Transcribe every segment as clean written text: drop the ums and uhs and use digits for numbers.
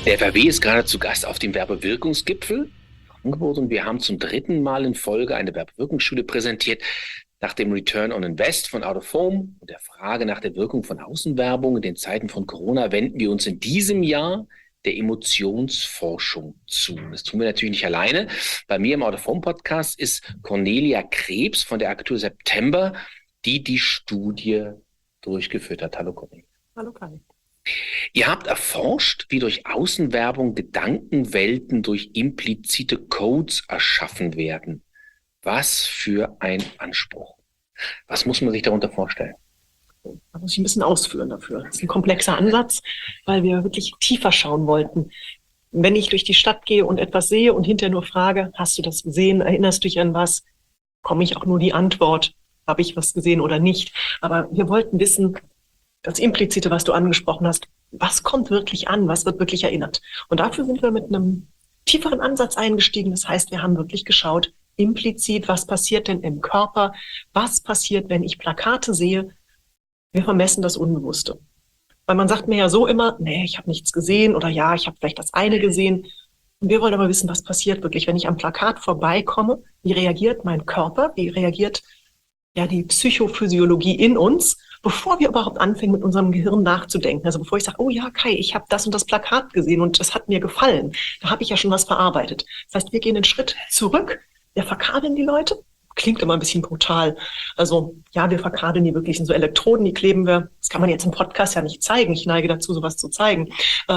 Der FAW ist gerade zu Gast auf dem Werbewirkungsgipfel Frankfurt und wir haben zum dritten Mal in Folge eine Werbewirkungsstudie präsentiert. Nach dem Return on Invest von Out of Home und der Frage nach der Wirkung von Außenwerbung in den Zeiten von Corona wenden wir uns in diesem Jahr der Emotionsforschung zu. Das tun wir natürlich nicht alleine. Bei mir im Out of Home Podcast ist Cornelia Krebs von der Agentur September, die die Studie durchgeführt hat. Hallo Cornelia. Hallo Kai. Ihr habt erforscht, wie durch Außenwerbung Gedankenwelten durch implizite Codes erschaffen werden. Was für ein Anspruch. Was muss man sich darunter vorstellen? Da muss ich ein bisschen ausführen dafür. Das ist ein komplexer Ansatz, weil wir wirklich tiefer schauen wollten. Wenn ich durch die Stadt gehe und etwas sehe und hinterher nur frage, hast du das gesehen, erinnerst du dich an was, komme ich auch nur die Antwort, habe ich was gesehen oder nicht. Aber wir wollten wissen, das Implizite, was du angesprochen hast, was kommt wirklich an, was wird wirklich erinnert. Und dafür sind wir mit einem tieferen Ansatz eingestiegen. Das heißt, wir haben wirklich geschaut, implizit, was passiert denn im Körper, was passiert, wenn ich Plakate sehe. Wir vermessen das Unbewusste. Weil man sagt mir ja so immer, nee, ich habe nichts gesehen oder ja, ich habe vielleicht das eine gesehen. Und wir wollen aber wissen, was passiert wirklich, wenn ich am Plakat vorbeikomme. Wie reagiert mein Körper? Wie reagiert ja die Psychophysiologie in uns, bevor wir überhaupt anfangen, mit unserem Gehirn nachzudenken? Also bevor ich sage, oh ja, Kai, ich habe das und das Plakat gesehen und das hat mir gefallen. Da habe ich ja schon was verarbeitet. Das heißt, wir gehen einen Schritt zurück. Wir verkabeln die Leute. Klingt immer ein bisschen brutal. Also ja, wir verkabeln die wirklich, sind so Elektroden, die kleben wir. Das kann man jetzt im Podcast ja nicht zeigen. Ich neige dazu, sowas zu zeigen.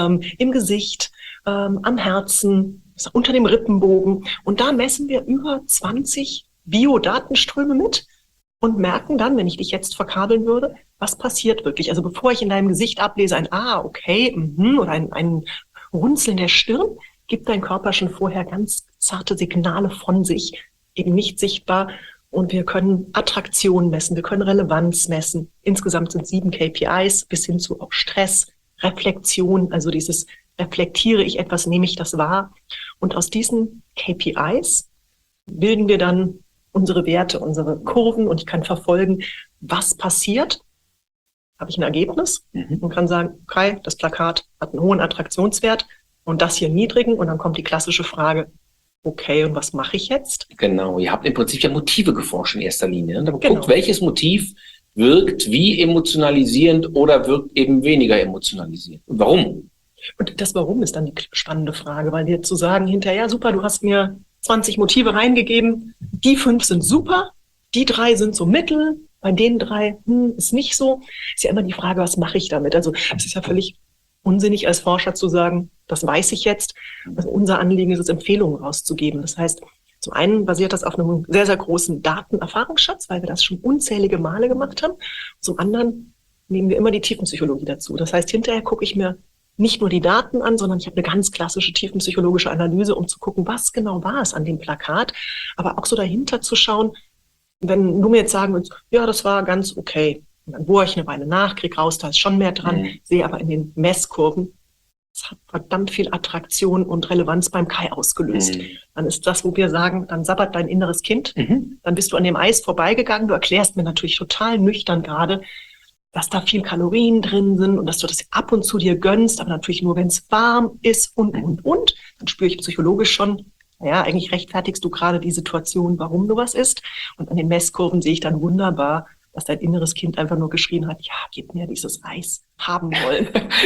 Im Gesicht, am Herzen, unter dem Rippenbogen. Und da messen wir über 20 Biodatenströme mit und merken dann, wenn ich dich jetzt verkabeln würde, was passiert wirklich. Also bevor ich in deinem Gesicht ablese, ein okay, oder ein Runzeln der Stirn, gibt dein Körper schon vorher ganz zarte Signale von sich, eben nicht sichtbar. Und wir können Attraktion messen, wir können Relevanz messen. Insgesamt sind 7 KPIs bis hin zu auch Stress, Reflexion, also dieses reflektiere ich etwas, nehme ich das wahr. Und aus diesen KPIs bilden wir dann unsere Werte, unsere Kurven und ich kann verfolgen, was passiert. Habe ich ein Ergebnis und kann sagen, okay, das Plakat hat einen hohen Attraktionswert und das hier niedrigen. Und dann kommt die klassische Frage, okay, und was mache ich jetzt? Genau, ihr habt im Prinzip ja Motive geforscht in erster Linie. Und Genau. Guckt, welches Motiv wirkt wie emotionalisierend oder wirkt eben weniger emotionalisierend. Und warum? Und das Warum ist dann die spannende Frage, weil wir zu sagen hinterher, super, du hast mir 20 Motive reingegeben, die 5 sind super, die 3 sind so mittel, bei den 3 ist nicht so. Ist ja immer die Frage, was mache ich damit? Also es ist ja völlig unsinnig als Forscher zu sagen, das weiß ich jetzt. Also unser Anliegen ist es, Empfehlungen rauszugeben. Das heißt, zum einen basiert das auf einem sehr, sehr großen Datenerfahrungsschatz, weil wir das schon unzählige Male gemacht haben. Zum anderen nehmen wir immer die Tiefenpsychologie dazu. Das heißt, hinterher gucke ich mir nicht nur die Daten an, sondern ich habe eine ganz klassische tiefenpsychologische Analyse, um zu gucken, was genau war es an dem Plakat, aber auch so dahinter zu schauen, wenn du mir jetzt sagen willst, ja, das war ganz okay. Und dann bohre ich eine Weile nach, kriege raus, da ist schon mehr dran, sehe aber in den Messkurven, es hat verdammt viel Attraktion und Relevanz beim Kai ausgelöst. Dann ist das, wo wir sagen, dann sabbert dein inneres Kind, dann bist du an dem Eis vorbeigegangen, du erklärst mir natürlich total nüchtern gerade, dass da viel Kalorien drin sind und dass du das ab und zu dir gönnst, aber natürlich nur, wenn es warm ist und. Dann spüre ich psychologisch schon, naja, eigentlich rechtfertigst du gerade die Situation, warum du was isst. Und an den Messkurven sehe ich dann wunderbar, dass dein inneres Kind einfach nur geschrien hat, ja, gib mir dieses Eis haben wollen.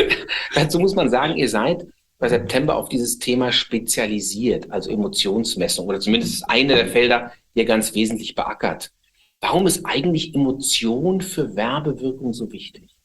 Dazu muss man sagen, ihr seid bei September auf dieses Thema spezialisiert, also Emotionsmessung, oder zumindest ist eine der Felder, die ihr ganz wesentlich beackert. Warum ist eigentlich Emotion für Werbewirkung so wichtig?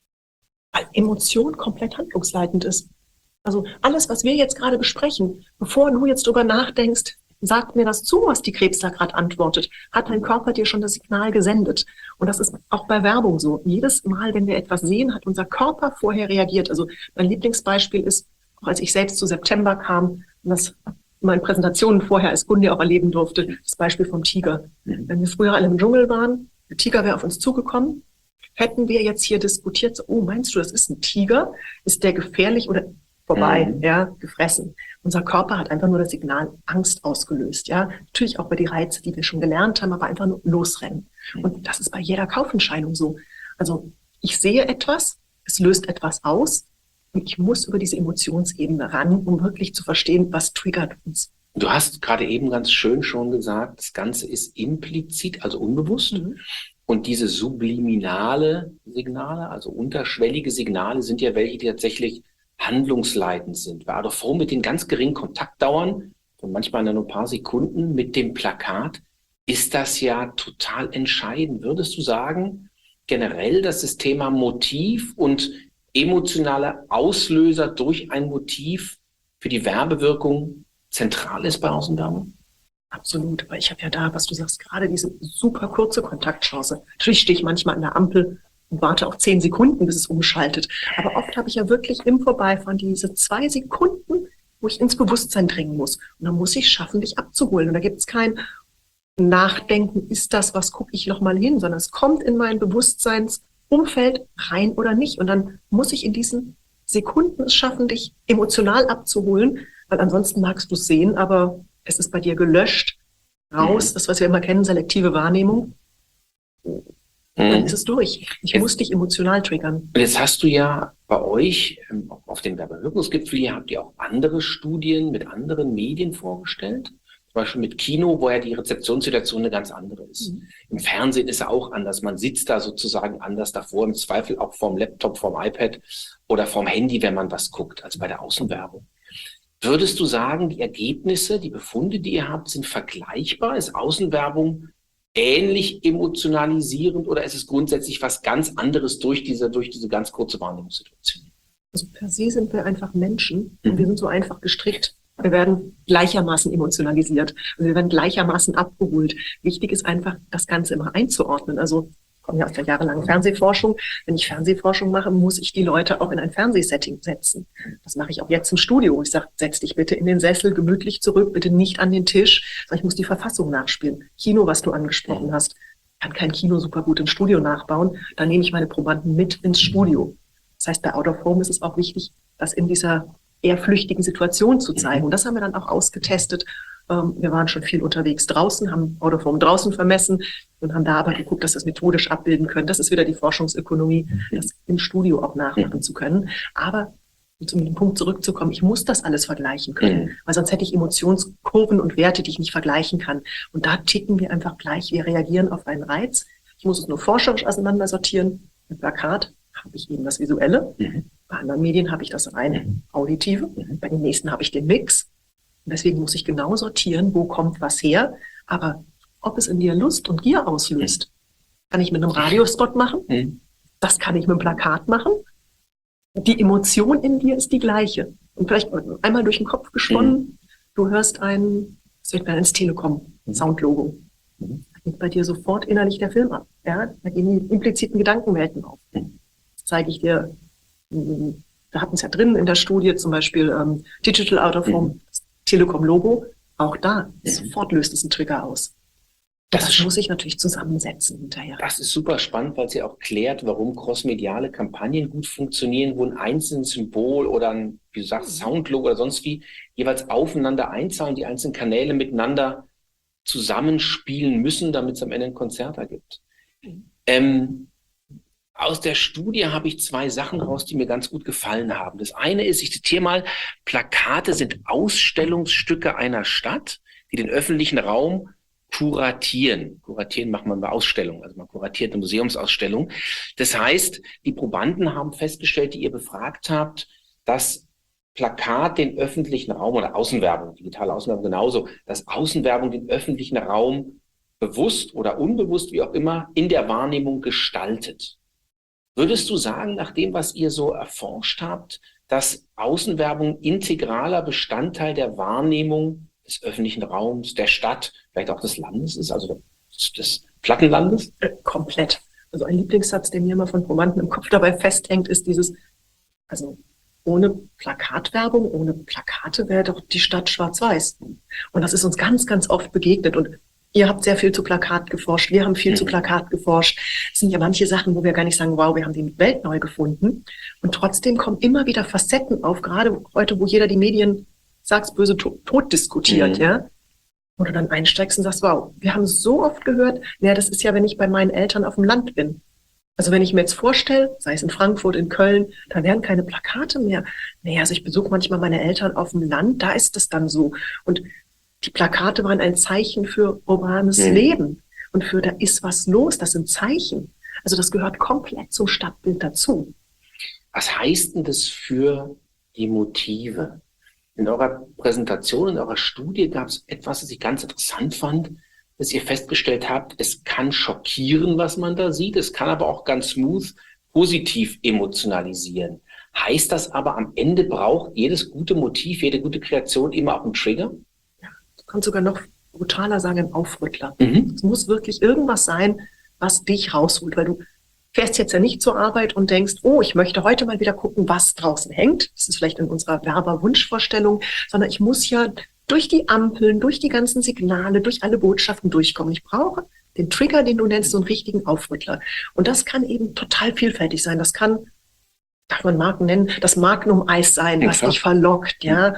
Weil Emotion komplett handlungsleitend ist. Also alles, was wir jetzt gerade besprechen, bevor du jetzt drüber nachdenkst, sagt mir das zu, was die Krebs da gerade antwortet, hat dein Körper dir schon das Signal gesendet. Und das ist auch bei Werbung so. Jedes Mal, wenn wir etwas sehen, hat unser Körper vorher reagiert. Also mein Lieblingsbeispiel ist, auch als ich selbst zu September kam, und das meine Präsentationen vorher als Kunde auch erleben durfte, das Beispiel vom Tiger. Wenn wir früher alle im Dschungel waren, der Tiger wäre auf uns zugekommen, hätten wir jetzt hier diskutiert, so, oh, meinst du, das ist ein Tiger? Ist der gefährlich oder vorbei, gefressen? Unser Körper hat einfach nur das Signal Angst ausgelöst, Natürlich auch bei die Reize, die wir schon gelernt haben, aber einfach nur losrennen. Und das ist bei jeder Kaufentscheidung so. Also ich sehe etwas, es löst etwas aus, Und ich muss über diese Emotionsebene ran, um wirklich zu verstehen, was triggert uns. Du hast gerade eben ganz schön schon gesagt, das Ganze ist implizit, also unbewusst. Und diese subliminale Signale, also unterschwellige Signale, sind ja welche, die tatsächlich handlungsleitend sind. Bei Out-of-Home mit den ganz geringen Kontaktdauern, von manchmal nur ein paar Sekunden mit dem Plakat, ist das ja total entscheidend. Würdest du sagen, generell, dass das Thema Motiv und emotionale Auslöser durch ein Motiv für die Werbewirkung zentral ist bei Außenwerbung? Absolut, weil ich habe ja da, was du sagst, gerade diese super kurze Kontaktchance. Natürlich stehe ich manchmal an der Ampel und warte auch 10 Sekunden, bis es umschaltet. Aber oft habe ich ja wirklich im Vorbeifahren diese 2 Sekunden, wo ich ins Bewusstsein dringen muss. Und dann muss ich schaffen, dich abzuholen. Und da gibt es kein Nachdenken, ist das was, gucke ich noch mal hin, sondern es kommt in mein Bewusstseinsumfeld rein oder nicht. Und dann muss ich in diesen Sekunden es schaffen, dich emotional abzuholen, weil ansonsten magst du es sehen, aber es ist bei dir gelöscht, raus, das, was wir immer kennen, selektive Wahrnehmung. Dann ist es durch. Ich muss dich emotional triggern. Und jetzt hast du ja bei euch auf dem Werbewirkungsgipfel, hier habt ihr auch andere Studien mit anderen Medien vorgestellt. Zum Beispiel mit Kino, wo ja die Rezeptionssituation eine ganz andere ist. Im Fernsehen ist er auch anders. Man sitzt da sozusagen anders davor, im Zweifel auch vorm Laptop, vorm iPad oder vorm Handy, wenn man was guckt, als bei der Außenwerbung. Würdest du sagen, die Ergebnisse, die Befunde, die ihr habt, sind vergleichbar? Ist Außenwerbung ähnlich emotionalisierend oder ist es grundsätzlich was ganz anderes durch diese ganz kurze Wahrnehmungssituation? Also per se sind wir einfach Menschen und wir sind so einfach gestrickt. Wir werden gleichermaßen emotionalisiert. Also wir werden gleichermaßen abgeholt. Wichtig ist einfach, das Ganze immer einzuordnen. Also ich komme ja aus der jahrelangen Fernsehforschung. Wenn ich Fernsehforschung mache, muss ich die Leute auch in ein Fernsehsetting setzen. Das mache ich auch jetzt im Studio. Ich sage, setz dich bitte in den Sessel, gemütlich zurück, bitte nicht an den Tisch. Ich muss die Verfassung nachspielen. Kino, was du angesprochen hast, kann kein Kino super gut im Studio nachbauen. Dann nehme ich meine Probanden mit ins Studio. Das heißt, bei Out-of-Home ist es auch wichtig, das in dieser eher flüchtigen Situation zu zeigen. Und das haben wir dann auch ausgetestet. Wir waren schon viel unterwegs draußen, haben Out-of-Home draußen vermessen und haben da aber geguckt, dass wir das methodisch abbilden können. Das ist wieder die Forschungsökonomie, das im Studio auch nachmachen zu können. Aber um zu dem Punkt zurückzukommen, ich muss das alles vergleichen können, weil sonst hätte ich Emotionskurven und Werte, die ich nicht vergleichen kann. Und da ticken wir einfach gleich. Wir reagieren auf einen Reiz. Ich muss es nur forscherisch auseinandersortieren. Im Plakat habe ich eben das Visuelle. Bei anderen Medien habe ich das rein Auditive. Bei den nächsten habe ich den Mix. Und deswegen muss ich genau sortieren, wo kommt was her. Aber ob es in dir Lust und Gier auslöst, kann ich mit einem Radiospot machen. Das kann ich mit einem Plakat machen. Die Emotion in dir ist die gleiche. Und vielleicht einmal durch den Kopf gesponnen, du hörst es wird ins Telekom-Soundlogo. Da geht bei dir sofort innerlich der Film ab. Ja? Da gehen die impliziten Gedankenwelten auf. Das zeige ich dir. Wir hatten es ja drin in der Studie, zum Beispiel Digital Out-of-Home, das Telekom-Logo. Auch da, sofort löst es einen Trigger aus. Das muss ich natürlich zusammensetzen hinterher. Das ist super spannend, weil sie auch klärt, warum crossmediale Kampagnen gut funktionieren, wo ein einzelnes Symbol oder ein, wie du sagst, Soundlogo oder sonst wie jeweils aufeinander einzahlen, die einzelnen Kanäle miteinander zusammenspielen müssen, damit es am Ende ein Konzert ergibt. Aus der Studie habe ich 2 Sachen raus, die mir ganz gut gefallen haben. Das eine ist, ich zitiere mal, Plakate sind Ausstellungsstücke einer Stadt, die den öffentlichen Raum kuratieren. Kuratieren macht man bei Ausstellungen, also man kuratiert eine Museumsausstellung. Das heißt, die Probanden haben festgestellt, die ihr befragt habt, dass Plakat den öffentlichen Raum oder Außenwerbung, digitale Außenwerbung genauso, dass Außenwerbung den öffentlichen Raum bewusst oder unbewusst, wie auch immer, in der Wahrnehmung gestaltet. Würdest du sagen, nach dem, was ihr so erforscht habt, dass Außenwerbung integraler Bestandteil der Wahrnehmung des öffentlichen Raums, der Stadt, vielleicht auch des Landes ist, also des Plattenlandes? Komplett. Also ein Lieblingssatz, der mir immer von Probanden im Kopf dabei festhängt, ist dieses, also ohne Plakatwerbung, ohne Plakate wäre doch die Stadt schwarz-weiß. Und das ist uns ganz, ganz oft begegnet. Und ihr habt sehr viel zu Plakat geforscht, wir haben viel zu Plakat geforscht. Es sind ja manche Sachen, wo wir gar nicht sagen, wow, wir haben die Welt neu gefunden. Und trotzdem kommen immer wieder Facetten auf, gerade heute, wo jeder die Medien, sag's böse, tot diskutiert, ja. Wo du dann einsteigst und sagst, wow, wir haben so oft gehört, ja, das ist ja, wenn ich bei meinen Eltern auf dem Land bin. Also wenn ich mir jetzt vorstelle, sei es in Frankfurt, in Köln, da wären keine Plakate mehr. Nee, also ich besuche manchmal meine Eltern auf dem Land, da ist es dann so. Und die Plakate waren ein Zeichen für urbanes Leben und für da ist was los, das sind Zeichen. Also das gehört komplett zum Stadtbild dazu. Was heißt denn das für die Motive? In eurer Präsentation, in eurer Studie gab es etwas, das ich ganz interessant fand, dass ihr festgestellt habt, es kann schockieren, was man da sieht, es kann aber auch ganz smooth positiv emotionalisieren. Heißt das aber, am Ende braucht jedes gute Motiv, jede gute Kreation immer auch einen Trigger? Ja, du kannst sogar noch brutaler sagen, ein Aufrüttler. Es muss wirklich irgendwas sein, was dich rausholt, weil du fährst jetzt ja nicht zur Arbeit und denkst, oh, ich möchte heute mal wieder gucken, was draußen hängt. Das ist vielleicht in unserer Werber-Wunschvorstellung, sondern ich muss ja durch die Ampeln, durch die ganzen Signale, durch alle Botschaften durchkommen. Ich brauche den Trigger, den du nennst, so einen richtigen Aufrüttler. Und das kann eben total vielfältig sein. Das kann, darf man Marken nennen, das Magnum-Eis sein, was dich verlockt, ja.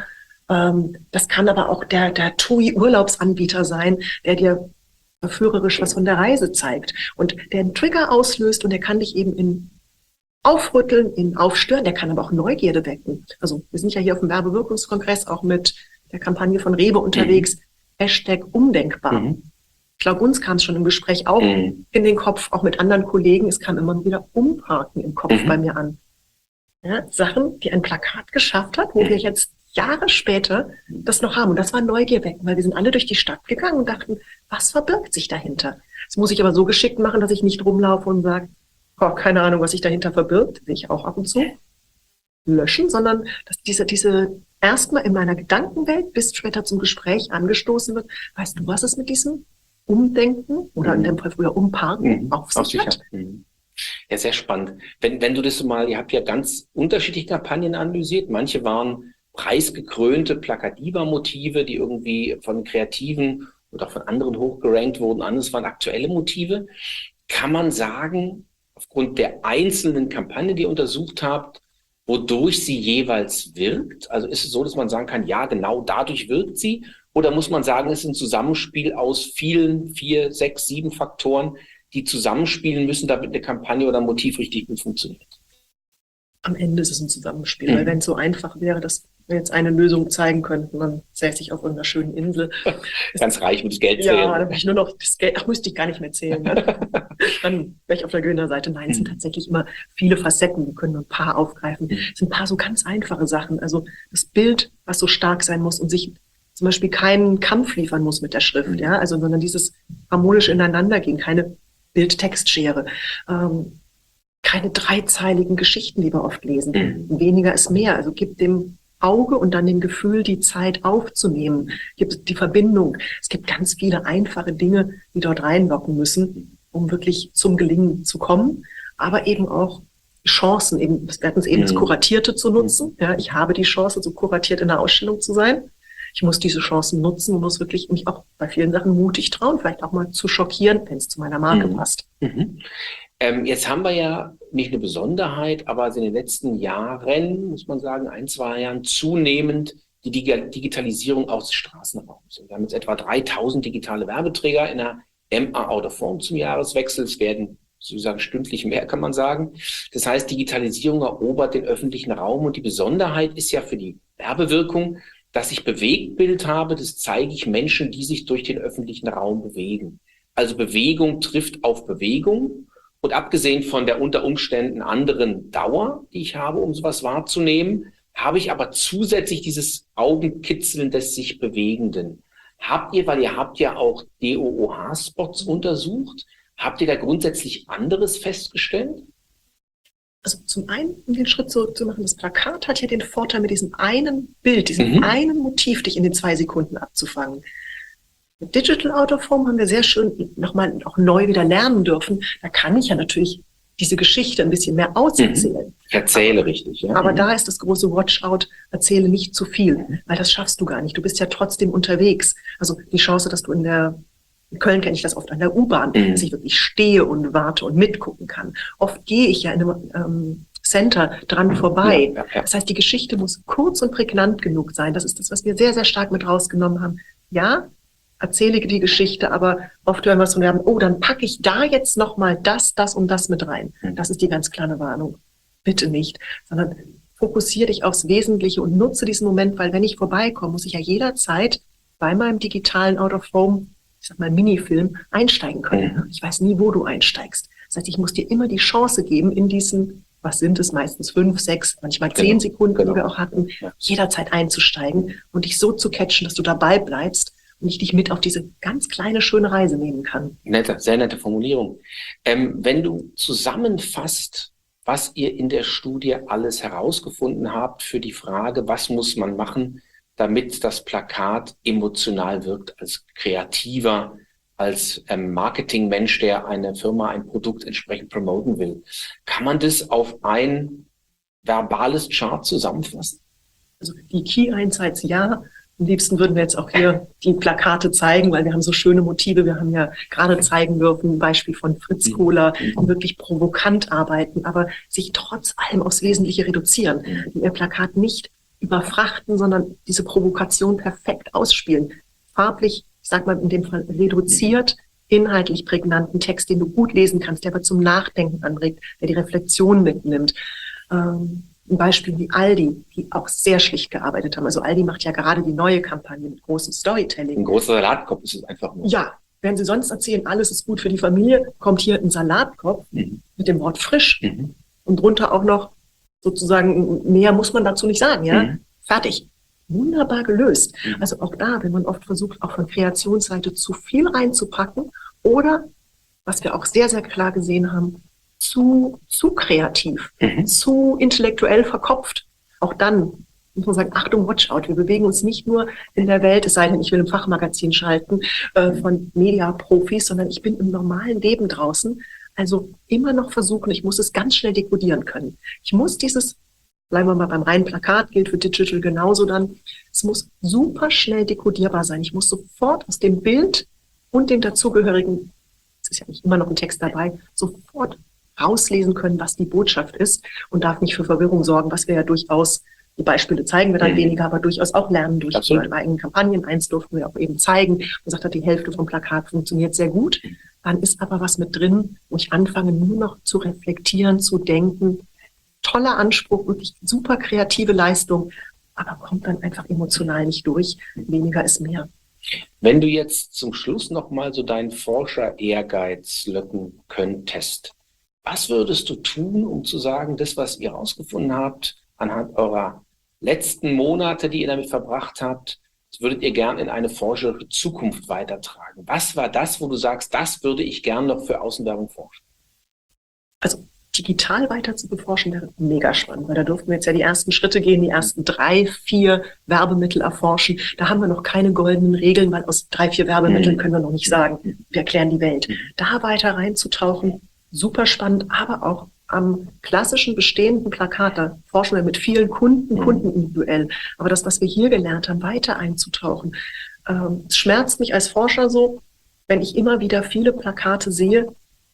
Das kann aber auch der TUI-Urlaubsanbieter sein, der dir verführerisch was von der Reise zeigt und der einen Trigger auslöst und der kann dich eben in aufrütteln, in aufstören, der kann aber auch Neugierde wecken. Also wir sind ja hier auf dem Werbewirkungskongress auch mit der Kampagne von Rewe unterwegs, #undenkbar. Ich glaube, uns kam es schon im Gespräch auch in den Kopf, auch mit anderen Kollegen, es kam immer wieder Umparken im Kopf bei mir an. Ja, Sachen, die ein Plakat geschafft hat, wo wir jetzt Jahre später das noch haben. Und das war Neugier wecken, weil wir sind alle durch die Stadt gegangen und dachten, was verbirgt sich dahinter? Das muss ich aber so geschickt machen, dass ich nicht rumlaufe und sage, oh, keine Ahnung, was sich dahinter verbirgt, sehe ich auch ab und zu. Löschen, sondern dass diese erstmal in meiner Gedankenwelt bis später zum Gespräch angestoßen wird. Weißt du, was es mit diesem Umdenken oder in dem Fall früher Umparken auf sich hat? Ja, sehr spannend. Wenn du das mal, ihr habt ja ganz unterschiedliche Kampagnen analysiert. Manche waren preisgekrönte Plakadiva-Motive, die irgendwie von Kreativen oder von anderen hochgerankt wurden. Anderes waren aktuelle Motive. Kann man sagen, aufgrund der einzelnen Kampagne, die ihr untersucht habt, wodurch sie jeweils wirkt? Also ist es so, dass man sagen kann, ja, genau dadurch wirkt sie? Oder muss man sagen, es ist ein Zusammenspiel aus vielen, 4, 6, 7 Faktoren, die zusammenspielen müssen, damit eine Kampagne oder ein Motiv richtig gut funktioniert? Am Ende ist es ein Zusammenspiel, weil wenn es so einfach wäre, dass wir jetzt eine Lösung zeigen könnten, man säße sich auf irgendeiner schönen Insel. Ganz reich mit das Geld zählen. Ja, dann habe ich nur noch das Geld, müsste ich gar nicht mehr zählen. Dann wäre ich auf der Gewinnerseite. Nein, es sind tatsächlich immer viele Facetten, wir können nur ein paar aufgreifen. Es sind ein paar so ganz einfache Sachen. Also das Bild, was so stark sein muss und sich zum Beispiel keinen Kampf liefern muss mit der Schrift, ja, also sondern dieses harmonische Ineinandergehen, keine Bild-Text-Schere, keine dreizeiligen Geschichten, die wir oft lesen. Weniger ist mehr. Also gibt dem Auge und dann dem Gefühl, die Zeit aufzunehmen. Gibt die Verbindung. Es gibt ganz viele einfache Dinge, die dort reinlocken müssen, um wirklich zum Gelingen zu kommen. Aber eben auch Chancen, eben, wir hatten es eben das Kuratierte zu nutzen. Ja, ich habe die Chance, so kuratiert in der Ausstellung zu sein. Ich muss diese Chancen nutzen und muss wirklich mich auch bei vielen Sachen mutig trauen, vielleicht auch mal zu schockieren, wenn es zu meiner Marke passt. Jetzt haben wir ja nicht eine Besonderheit, aber in den letzten Jahren, muss man sagen, 1, 2 Jahren zunehmend die Digitalisierung aus des Straßenraums. Wir haben jetzt etwa 3000 digitale Werbeträger in der MA Out of Home zum Jahreswechsel. Es werden sozusagen stündlich mehr, kann man sagen. Das heißt, Digitalisierung erobert den öffentlichen Raum und die Besonderheit ist ja für die Werbewirkung, dass ich Bewegtbild habe, das zeige ich Menschen, die sich durch den öffentlichen Raum bewegen. Also Bewegung trifft auf Bewegung. Und abgesehen von der unter Umständen anderen Dauer, die ich habe, um sowas wahrzunehmen, habe ich aber zusätzlich dieses Augenkitzeln des sich Bewegenden. Habt ihr, weil ihr habt ja auch DOOH-Spots untersucht, habt ihr da grundsätzlich anderes festgestellt? Also zum einen, um den Schritt so zu machen, das Plakat hat ja den Vorteil, mit diesem einen Bild, diesem einen Motiv, dich in den 2 Sekunden abzufangen. Mit Digital Out of Home haben wir sehr schön nochmal auch neu wieder lernen dürfen. Da kann ich ja natürlich diese Geschichte ein bisschen mehr auserzählen. Ich erzähle richtig, ja. Aber da ist das große Watch-out, erzähle nicht zu viel, weil das schaffst du gar nicht. Du bist ja trotzdem unterwegs. Also die Chance, dass du in Köln kenne ich das oft an der U-Bahn, dass ich wirklich stehe und warte und mitgucken kann. Oft gehe ich ja in einem Center dran vorbei. Das heißt, die Geschichte muss kurz und prägnant genug sein. Das ist das, was wir sehr, sehr stark mit rausgenommen haben. Ja, erzähle die Geschichte, aber oft hören wir es von Werben, oh, dann packe ich da jetzt nochmal das und das mit rein. Das ist die ganz klare Warnung. Bitte nicht, sondern fokussiere dich aufs Wesentliche und nutze diesen Moment, weil wenn ich vorbeikomme, muss ich ja jederzeit bei meinem digitalen Out-of-Home, ich sag mal Minifilm, einsteigen können. Ich weiß nie, wo du einsteigst. Das heißt, ich muss dir immer die Chance geben, in diesen, was sind es, meistens 5, 6, manchmal 10 Sekunden, die wir auch hatten, jederzeit einzusteigen und dich so zu catchen, dass du dabei bleibst und ich dich mit auf diese ganz kleine, schöne Reise nehmen kann. Sehr nette Formulierung. Wenn du zusammenfasst, was ihr in der Studie alles herausgefunden habt für die Frage, was muss man machen, damit das Plakat emotional wirkt, als Kreativer, als Marketingmensch, der eine Firma, ein Produkt entsprechend promoten will. Kann man das auf ein verbales Chart zusammenfassen? Also die Key Insights, ja. Am liebsten würden wir jetzt auch hier die Plakate zeigen, weil wir haben so schöne Motive. Wir haben ja gerade zeigen dürfen, ein Beispiel von Fritz Kohler, die wirklich provokant arbeiten, aber sich trotz allem aufs Wesentliche reduzieren. Die ihr Plakat nicht überfrachten, sondern diese Provokation perfekt ausspielen. Farblich, ich sag mal in dem Fall reduziert, inhaltlich prägnanten Text, den du gut lesen kannst, der aber zum Nachdenken anregt, der die Reflexion mitnimmt. Ein Beispiel wie Aldi, die auch sehr schlicht gearbeitet haben. Also Aldi macht ja gerade die neue Kampagne mit großem Storytelling. Ein großer Salatkopf ist es einfach nur. Ja, wenn sie sonst erzählen, alles ist gut für die Familie, kommt hier ein Salatkopf mit dem Wort frisch und drunter auch noch sozusagen, mehr muss man dazu nicht sagen, ja? Fertig. Wunderbar gelöst. Also auch da, wenn man oft versucht, auch von Kreationsseite zu viel reinzupacken oder, was wir auch sehr, sehr klar gesehen haben, zu kreativ, zu intellektuell verkopft. Auch dann muss man sagen, Achtung, watch out. Wir bewegen uns nicht nur in der Welt, es sei denn, ich will im Fachmagazin schalten, von Mediaprofis, sondern ich bin im normalen Leben draußen. Also immer noch versuchen, ich muss es ganz schnell dekodieren können. Ich muss dieses, bleiben wir mal beim reinen Plakat, gilt für Digital genauso dann, es muss super schnell dekodierbar sein. Ich muss sofort aus dem Bild und dem dazugehörigen, es ist ja nicht immer noch ein Text dabei, sofort rauslesen können, was die Botschaft ist und darf nicht für Verwirrung sorgen, was wir ja durchaus, die Beispiele zeigen wir dann weniger, aber durchaus auch lernen durch unsere eigenen Kampagnen. Eins durften wir auch eben zeigen und sagt hat, die Hälfte vom Plakat funktioniert sehr gut. Dann ist aber was mit drin, wo ich anfange nur noch zu reflektieren, zu denken. Toller Anspruch, wirklich super kreative Leistung, aber kommt dann einfach emotional nicht durch. Weniger ist mehr. Wenn du jetzt zum Schluss nochmal so deinen Forscher-Ehrgeiz löcken könntest, was würdest du tun, um zu sagen, das, was ihr herausgefunden habt, anhand eurer letzten Monate, die ihr damit verbracht habt, das würdet ihr gern in eine forscherische Zukunft weitertragen? Was war das, wo du sagst, das würde ich gern noch für Außenwerbung forschen? Also digital weiter zu beforschen wäre mega spannend, weil da durften wir jetzt ja die ersten Schritte gehen, die ersten 3, 4 Werbemittel erforschen. Da haben wir noch keine goldenen Regeln, weil aus 3, 4 Werbemitteln können wir noch nicht sagen, wir erklären die Welt. Da weiter reinzutauchen, super spannend, aber auch am klassischen bestehenden Plakat, da forschen wir mit vielen Kunden individuell. Aber das, was wir hier gelernt haben, weiter einzutauchen, es schmerzt mich als Forscher so, wenn ich immer wieder viele Plakate sehe,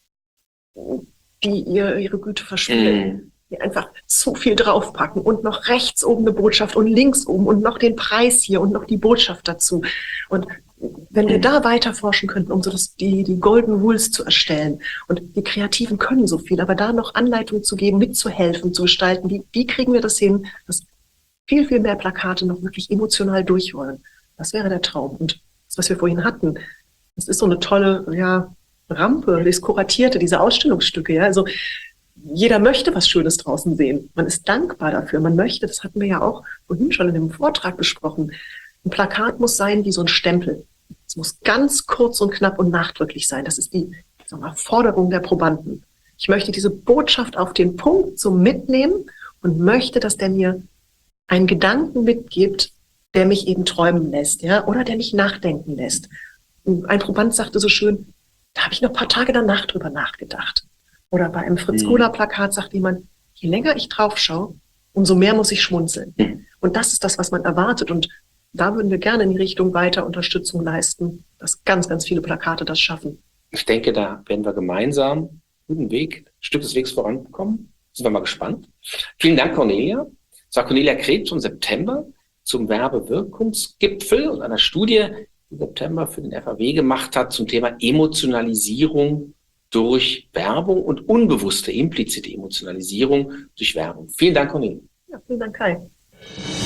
die ihre Güte verspielen, die einfach zu viel draufpacken und noch rechts oben eine Botschaft und links oben und noch den Preis hier und noch die Botschaft dazu. Und wenn wir da weiter forschen könnten, um so die Golden Rules zu erstellen und die Kreativen können so viel, aber da noch Anleitungen zu geben, mitzuhelfen, zu gestalten, wie kriegen wir das hin, dass viel, viel mehr Plakate noch wirklich emotional durchrollen. Das wäre der Traum. Und das, was wir vorhin hatten, das ist so eine tolle, Rampe, das Kuratierte, diese Ausstellungsstücke, ja, also jeder möchte was Schönes draußen sehen. Man ist dankbar dafür. Man möchte, das hatten wir ja auch vorhin schon in dem Vortrag besprochen, ein Plakat muss sein wie so ein Stempel. Es muss ganz kurz und knapp und nachdrücklich sein. Das ist die Forderung der Probanden. Ich möchte diese Botschaft auf den Punkt so mitnehmen und möchte, dass der mir einen Gedanken mitgibt, der mich eben träumen lässt, ja, oder der mich nachdenken lässt. Und ein Proband sagte so schön, da habe ich noch ein paar Tage danach drüber nachgedacht. Oder bei einem Fritz-Kohler-Plakat sagt jemand, je länger ich drauf schaue, umso mehr muss ich schmunzeln. Und das ist das, was man erwartet. Und da würden wir gerne in die Richtung weiter Unterstützung leisten, dass ganz, ganz viele Plakate das schaffen. Ich denke, da werden wir gemeinsam einen guten Weg, ein Stück des Wegs vorankommen. Sind wir mal gespannt. Vielen Dank, Cornelia. Das war Cornelia Krebs im September zum Werbewirkungsgipfel und einer Studie, im September für den FAW gemacht hat zum Thema Emotionalisierung durch Werbung und unbewusste, implizite Emotionalisierung durch Werbung. Vielen Dank, Cornelia. Ja, vielen Dank, Kai.